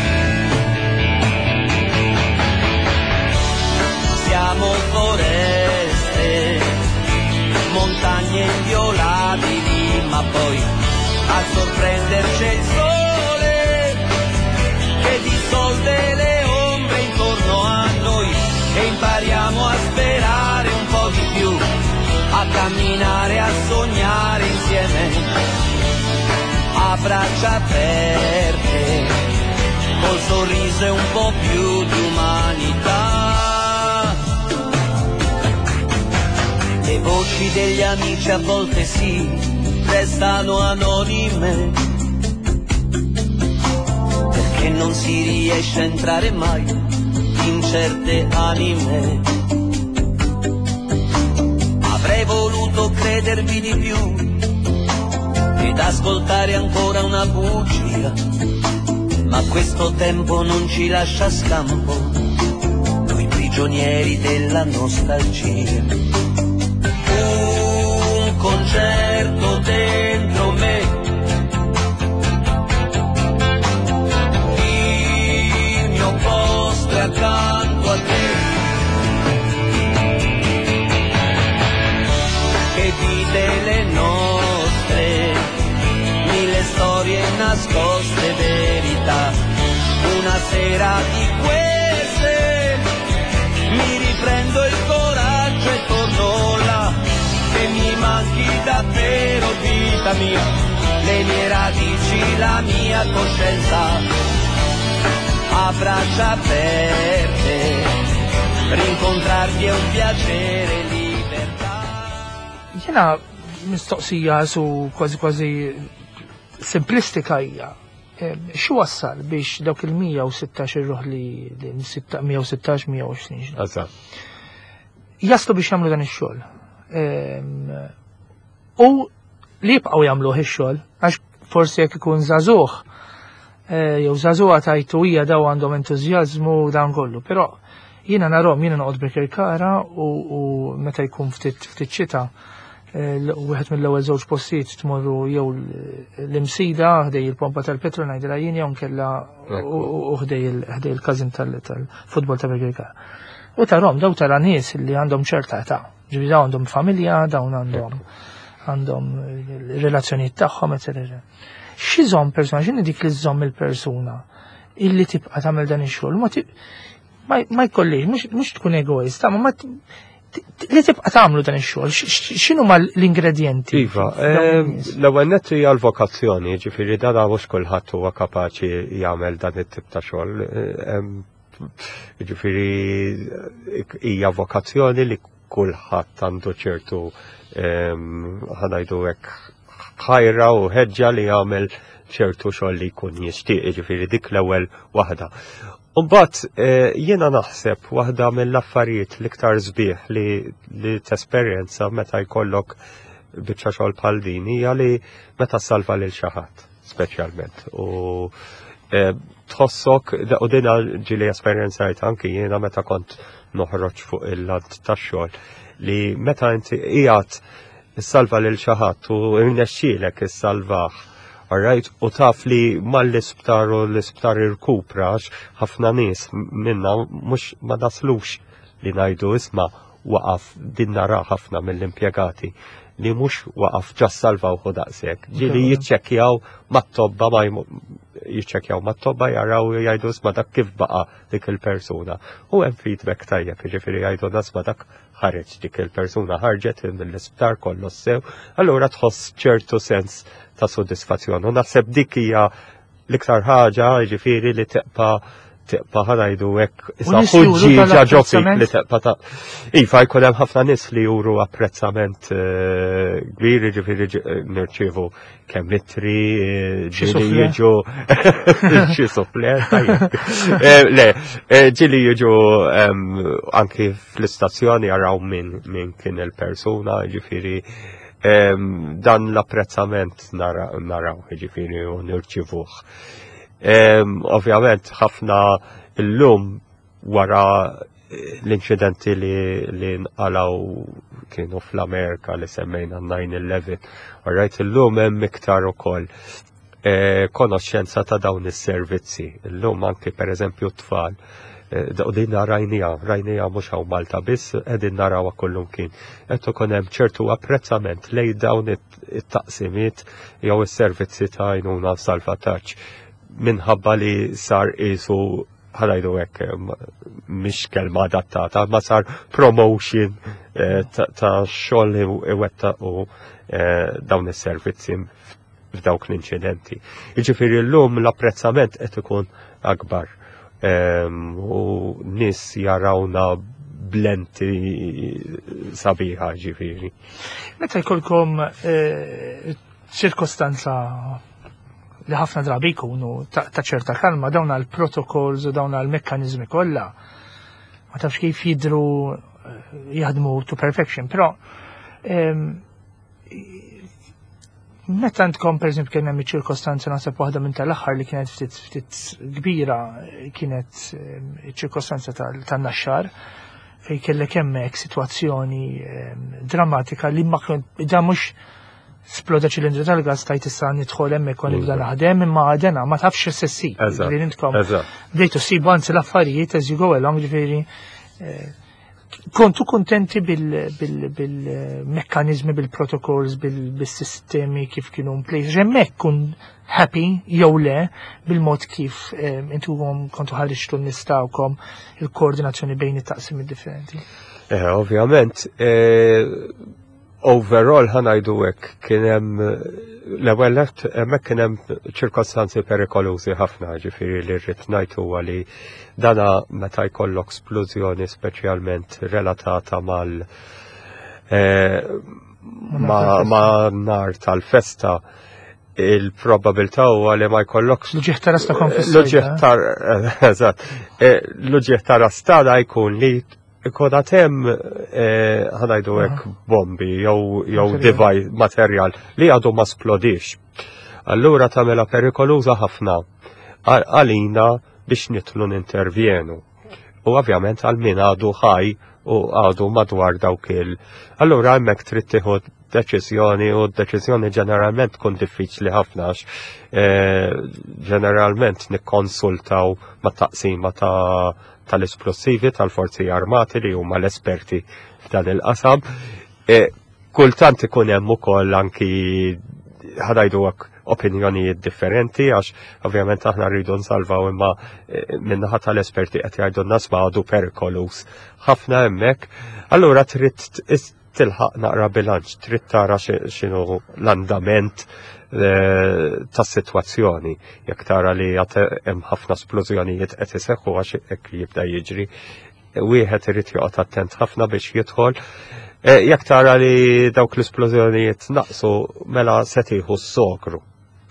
Siamo foreste, montagne inviolabili, ma poi a sorprenderci il sole che dissolve le ombre intorno a noi e impariamo a sperare un po' di più, a camminare, a sognare insieme, a braccia aperte, col sorriso e un po' più di umanità. Le voci degli amici a volte sì, restano anonime, perché non si riesce a entrare mai in certe anime. Avrei voluto credervi di più, che ed ascoltare ancora una bugia, ma questo tempo non ci lascia scampo, noi prigionieri della nostalgia. Un concerto dentro me, il mio posto è accanto a te, che vide le nostre mille storie nascoste, verità. Una sera di queste mi riprendo il coraggio e torno là, che mi manchi davvero, vita mia, le mie radici, la mia coscienza, a braccia aperte, rincontrarti è un piacere, libertà. Jena mistoqsija su kważi simplistika hija. Xi wassal biex dawk il-116 irruħ li 116-120 jaslu biex jagħmlu dan ix-xogħol. U li jibqgħu jagħmluh ix-xogħol għax forsi jekk ikun żagħżugħ jew żagħżugħa tajtu hija daw għandhom entużjażmu dan kollu, però jiena narhom jiena noqgħod b'rikirkara u meta jkun ftit ċita wieħed mill-ewwel żewġ postijiet tmorru jew l-imsida ħdej il-pompa tal-petrol ngħidilha jien jew nkella u ħdej il-każin tal-futbol ta' Birkirkara. U tarhom daw tara nies li għandhom ċerta età, ġifieri dawn għandhom familja, dawn għandhom relazzjonijiet tagħhom, eċetera. X'iżomm persuna, x'inhi dik li żomm il-persuna illi tibqa' tagħmel dan ix-xogħol, ma jkollix, mhux tkun egoista, ma li tibqa' tagħmlu dan ix-xogħol, x'inhuma l-ingredjenti? Iva, l-ewwel nett hija l-vokazzjoni, ġifieri dan mhux kulħadd huwa kapaċi jagħmel dan it-tip ta' xogħol. Ġifieri hija vokazzjoni li kulħadd għandu ċertu ħanajdu hekk ħajra u ħeġġa li jagħmel ċertu xogħol li jkun jixtieq, ġifieri dik l-ewwel waħda. Mbagħad jiena naħseb waħda mill-affarijiet l-iktar sbieħ li tesperjenza meta jkollok biċċa xogħol bħal din hija li meta salva lil xi ħadd speċjalment. U tħossok u dinha ġieli esperjenzajt anki jiena meta kont noħroġ fuq il-lant tax-xogħol li meta inti qiegħed issalva lil xi ħadd u irnexxielek issalvah. Alright, u taf li mal-isptar u l-isptar irkuprax ħafna nies minna mhux ma naslux li ngħidu isma' waqaf din nara ħafna mill-impjegati li mhux waqaf ġas salvaw u daqshekk. Ġieli jiċċekkjaw mat-tobba jiċċekkjaw mat-tobba jaraw jgħidu isma' dak kif baqa' dik il-persuna. U hemm feedback tajjeb, jiġifieri jgħidu isma' dak ħareġ dik il-persuna ħarġet mill-isptar kollu sew, allura tħoss ċertu sens ta' soddisfazzjon. U naħseb dik hija l-iktar ħaġa ġifieri li teqpa ħanajdu hekk issa ħuġġi ġaġofik li teqpa ta' iva jkun hemm ħafna nies li juru apprezzament kbir, ġifieri nirċievu kemm litri ġieli jiġu xi suffler le ġieli jiġu anki fl-istazzjoni jaraw min kien il-persuna, ġifieri dan l-apprezzament naraw, ġifieri u nirċivuh. Ovvjament ħafna illum wara l-inċidenti li nqalaw kienu fl-Amerika li semmejna 9/11, alright, illum hemm iktar ukoll konoxxenza ta' dawn is-servizzi. Illum anke pereżempju t-tfal u din rajnija mhux hawn Malta biss qegħdin narawha kullimkien. Qed ikun hemm ċertu apprezzament lejn dawn it-taqsimiet jew is-servizzi ta' għajnuna salvataġġ minħabba li sar qisu ħanajdu hekk mhix kelma adattata, ma sar promotion ta' xogħol li iwettaqu dawn is-servizzi f'dawk l-inċidenti. Jiġifieri llum l-apprezzament qed ikun akbar. U nis jarawna blenti sabiħa ġifieri. Meta jkollkom ċirkostanza li ħafna drabi jkunu ta' ċerta kalma dawn għal-protokolls u dawn għal-mekkanizmi kollha ma tafx kif jidru jaħdmu to perfection, però Meta għandkom pereżempju kien hemm iċ-ċirkostanza naħseb waħda minn tal-aħħar li kienet ftit kbira kienet iċ-ċirkostanza tan-naxxar fejn kellek hemmhekk sitwazzjoni drammatika li ma da mhux sploda ċilindru tal-gas tajt issa nidħol hemmhekk u nibda naħdem imma għadena ma tafx s-sessi. Li intkom bdejtu ssibu anzi l-affarijiet as you go along ġifieri kontu kontenti bil-mekkanizmi, bil-protokolls, bil-sistemi kif kienu place. Ġemmek kun happy jew le bil-mod kif intuhom kontu ħarġtu nistawkom il-koordinazzjoni bejn it-taqsim differenti. Ovvjament, overall ħanajdu hekk kien hemm l-ewwel hemmhekk kien hemm ċirkostanzi perikolużi ħafna, ġifieri li rrid ngħid huwa li dana meta jkollok splużjoni speċjalment relatata ma' nar tal-festa il-probabilità huwa li ma jkollokx l-ġieħ ta' rasta konfessata. L-ġieħ ta' rasta jkun li kodat hemm ħanajdu hekk bombi jew device materjal li għadu ma splodix. Allura tagħmilha perikoluża ħafna għalina biex nitlu nintervjenu. U ovvjament għal min għadu ħaj u għadu madwar dawk Allura hemmhekk trid tieħu deċiżjoni u d-deċiżjoni ġeneralment tkun diffiċli ħafna ġeneralment nikkonsultaw ma' taqsima tal-esplosivi tal-forzi armati li huma l-esperti f'dan il-qasam. Kultant ikun hemm ukoll anki ħadajdu opinjonijiet differenti għax ovvjament aħna rridu nsalvaw imma minnaħa tal-esperti qed jgħidulna sma' għadu perikolus ħafna hemmhekk. Allura trid tilħaq naqra bilanċ, trid tara x'inhu l-andament tas-sitwazzjoni. Jekk tara li hemm ħafna splużjonijiet qed iseħħu għax hekk jibda jiġri, wieħed irid joqgħod attent ħafna biex jidħol. Jekk tara li dawk l-esplużjonijiet naqsu mela se tieħu s-sokru.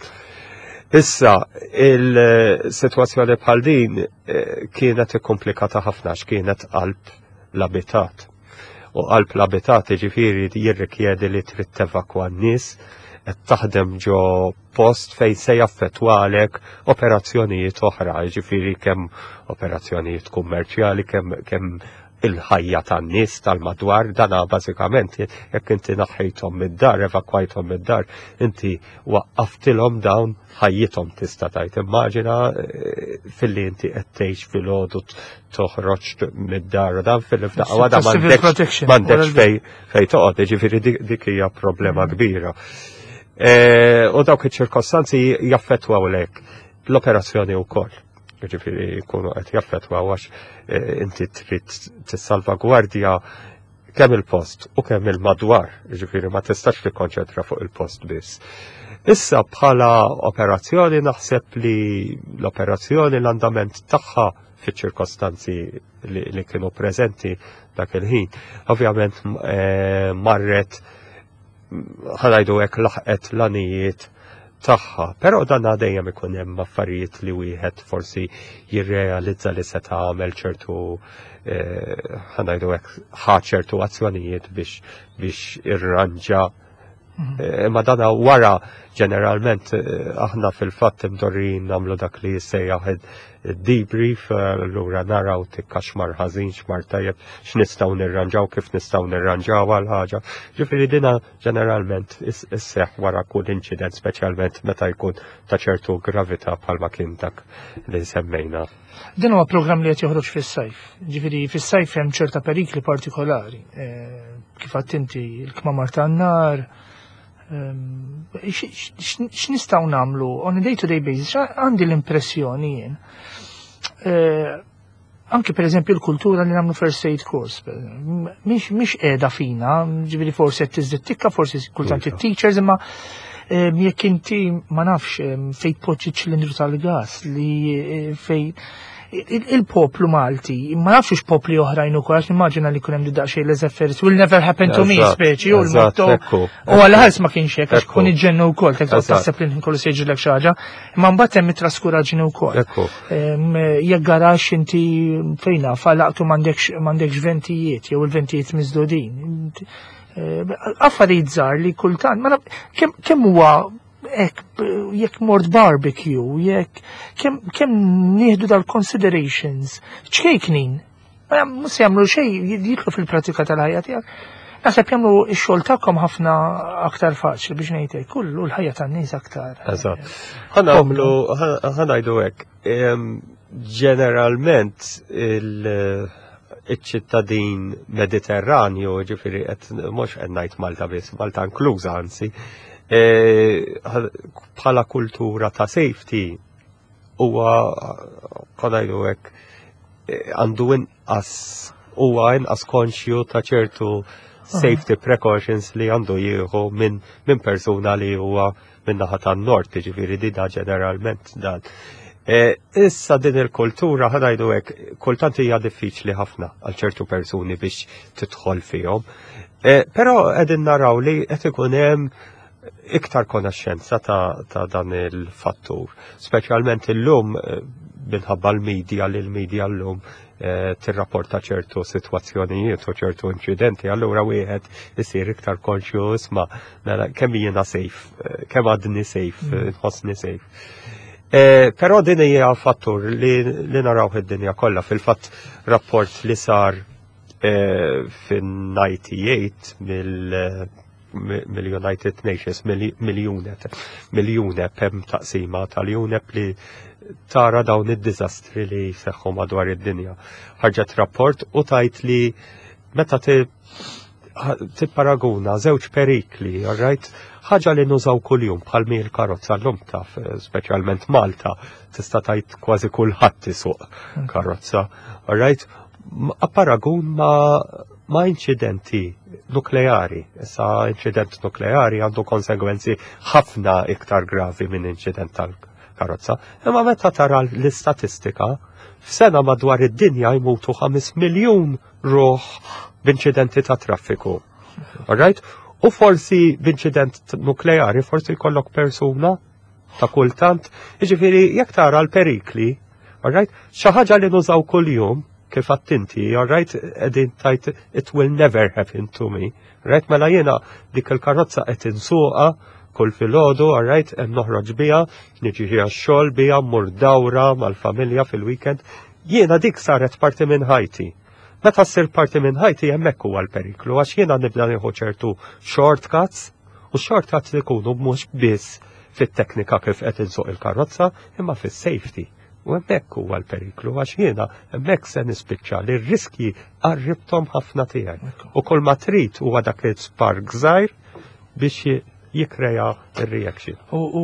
Issa, il-sitwazzjoni bħal din kienet ikkomplikata ħafna x'kienet qalb l-abitat. U qalb l-abitat ġifieri jirrikjedi li trid tevakwa n-nies qed taħdem ġo post fejn se jaffettwalek operazzjonijiet oħra, ġifieri kemm operazzjonijiet kummerċjali, kemm il-ħajja tan-nies tal-madwar, dana bażikament jekk inti naħħejthom mid-dar, evakwajthom mid-dar, inti waqqaftilhom dawn ħajjithom tista' tgħid. Immaġina filli inti qed tgħix filgħodu toħroġ mid-dar u dan fil-fdaqqa wada m'għandekx fejn toqgħod, jiġifieri dik hija problema kbira. U dawk iċ-ċirkostanzi jaffettwaw lek l-operazzjoni wkoll. Ġifieri jkunu qed jaffettwaw għax inti trid tissalvagwardja kemm il-post u kemm il-madwar, ġifieri ma tistax tikkonċentra fuq il-post biss. Issa bħala operazzjoni naħseb li l-operazzjoni l-andament tagħha fiċ-ċirkostanzi li kienu preżenti dak il-ħin, ovvjament marret ħanajdu hekk laħqet l-anijiet tagħha, però dan dejjem ikun hemm affarijiet li wieħed forsi jirrealizza li se tagħmel ċertu ħanajdu hekk ċertu azzjonijiet biex irranġa. Ma dan wara ġeneralment aħna fil-fatt imdorrin nagħmlu dak li jissejjaħ debrief, allura naraw tikka x'mar ħażin, x'mar tajjeb, x'nistgħu nirranġaw, kif nistgħu nirranġaw għal ħaġa. Ġifieri dina ġeneralment isseħħ wara kull inċident, speċjalment meta jkun ta' ċertu gravità bħalma kien dak li semmejna. Din huwa programm li qed joħroġ fis-sajf. Ġifieri fis-sajf hemm ċerta perikli partikolari. Kif għadt inti l-kmamar tan-nar, x'nistgħu nagħmlu on a day-to-day basis, għandi l-impressjoni jien. Anke pereżempju l-kultura li nagħmlu first aid course, mhix qiegħda fina, ġifieri forsi qed tiżdied tikka, forsi kultant it-teachers, imma jekk inti ma nafx fejn tpoġġi ċ-ċilindru tal-gas li fejn il-poplu Malti, ma nafx popli oħrajn ukoll, għax nimmaġina li jkun hemm daqsxejn l-eżeffers will never happen to me speċi u l-motto u għal-ħars ma kienx hekk għax tkun iġġennu wkoll taħseb li nkollu se jiġrilek xi ħaġa, imma mbagħad hemm it-traskuraġġini wkoll. Jekk garax inti fejn falaqtu m'għandekx ventijiet jew il-ventijiet miżdudin. affarijiet żgħar li kultant, ma kemm huwa jekk mort barbecue, jekk kemm nieħdu dal-considerations, ċkejknin, ma mhux jagħmlu xejn jidħlu fil-pratika tal-ħajja tiegħek. Naħseb jagħmlu x-xogħol tagħkom ħafna aktar faċli biex ngħidlek, kullu l-ħajja tan-nies aktar. Eżatt. Ħanajdu hekk. Ġeneralment iċ-ċittadin Mediterranju, ġifieri mhux qed ngħid Malta biss, Malta inkluża anzi, bħala kultura ta' safety huwa ħanajdu hekk għandu inqas konxju ta' ċertu safety precautions li għandu jieħu minn persuna li huwa minn naħa tan-nord, ġifieri dida ġeneralment dan. Issa din il-kultura ħanajdu hekk kultant hija diffiċli ħafna għal ċertu persuni biex tidħol fihom. Però qegħdin naraw li qed ikun hemm iktar konoxxenza ta' dan il-fattur, speċjalment illum minħabba l-medja li l-medja llum tirrapporta ċertu sitwazzjonijiet u ċertu inċidenti, allura wieħed isir iktar konxju isma' kemm jiena safe, kemm għadni safe, nħossni safe. Però din hija fattur li narawh id-dinja kollha, fil-fatt rapport li sar fin-98 mill-United Nations, mill-UNEP hemm taqsima tal-UNEP li tara dawn id-diżastri li jseħħu madwar id-dinja. Ħarġet rapport u tajt li meta tipparaguna żewġ perikli, alright? Ħaġa li nużaw kuljum bħal mi l-karozza llum taf, speċjalment Malta, tista' tajt kważi kulħadd isuq karozza, alright? Apparagun ma' inċidenti nukleari. Issa inċident nukleari għandu konsegwenzi ħafna iktar gravi minn inċident tal-karozza. Imma meta tara l-istatistika, f'sena madwar id-dinja jmutu 5 miljun ruħ b'inċidenti ta' traffiku. Alright? U forsi b'inċident nukleari, forsi jkollok persuna ta' kultant, jiġifieri jekk tara l-perikli, alright? Xi ħaġa li nużaw kuljum, kif għattinti, alright, edin tajt, it will never happen to me. Alright, mela jena dik il-karozza qed insuqa kull filgħodu, alright, hemm noħroġ biha, niġi għax-xogħol biha, mmur dawra mal-familja fil-weekend. Jiena dik saret parti minn ħajti. Meta ssir parti minn ħajti hemmhekk huwa l-periklu, għax jiena nibda nieħu ċertu shortcuts, u shortcuts ikunu mhux biss fit-teknika kif qed insuq il-karozza, imma fis-safety. U hemmhekk huwa l-periklu, għax jiena hemmhekk se nispiċċa li r-riskji qarribthom ħafna tiegħi. U kull ma trid huwa dak il-spark żgħir biex jikreja r-reaction.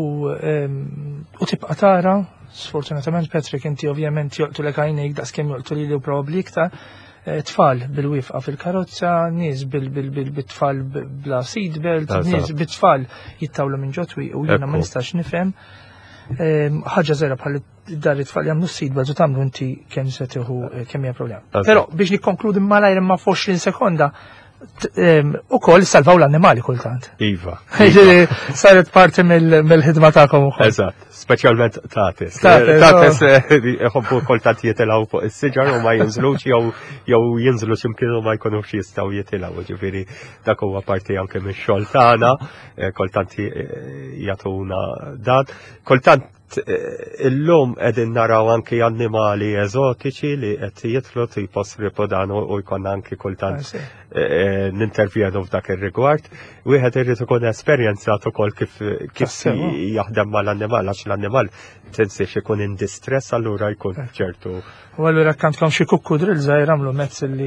U tibqa' tara, sfortunatament Patrick, inti ovvjament jolqtu lek għajnejk daqskemm jolqtu lili probabli iktar, tfal bil-wifqa fil-karozza, nies bil-tfal bla seatbelt, nies bit-tfal jittawlu minn ġotwi u jiena ma nistax nifhem. ħaġa żgħira bħal dar it-tfal jagħmlu seatbelt u tagħmlu inti kemm se tieħu kemm hija problema. Però biex nikkonkludi malajr ma' 20 sekonda, ukoll salvaw l-annimali kultant. Iva. Saret parti mill-ħidma tagħkom ukoll. Eżatt, speċjalment tates. Tates iħobbu kultant jitilgħu fuq is-siġar u ma jinżlux jew jinżlu x'imkien u ma jkunux jistgħu jitilgħu. Ġifieri dak huwa parti anke mix-xogħol tagħna, kultant jagħtuna dan. Kultant illum qegħdin naraw anki annimali eżotiċi li qed jidħlu tipos ripodan u jkollna anki kultant nintervjenu f'dak ir-rigward. Wieħed irid ikun esperjenzat ukoll kif jaħdem mal-annimal għax l-annimal tinsiex ikun in distress allura jkun ċertu. U allura kantkom xi kukkudrill żgħir għamlu mezz li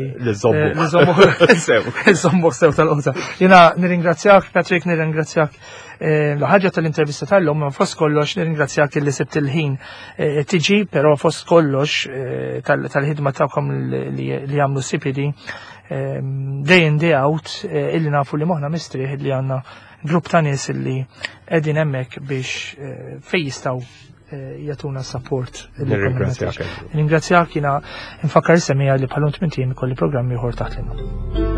żommu sew tal-qota. Jiena nirringrazzjak Patrick, nirringrazzjak l-ħaġa tal-intervista tal-lum, ma fost kollox nirringrazzjak li sibt il-ħin tiġi, però fost kollox tal-ħidma tagħkom li għamlu CPD day in day out illi nafu li moħna mistrieħ li għandna grupp ta' nies illi qegħdin hemmhekk biex fejn jistgħu jagħtuna support. Nirringrazzjak jiena nfakkar semija li bħal-unt minn kolli programmi ieħor taħt l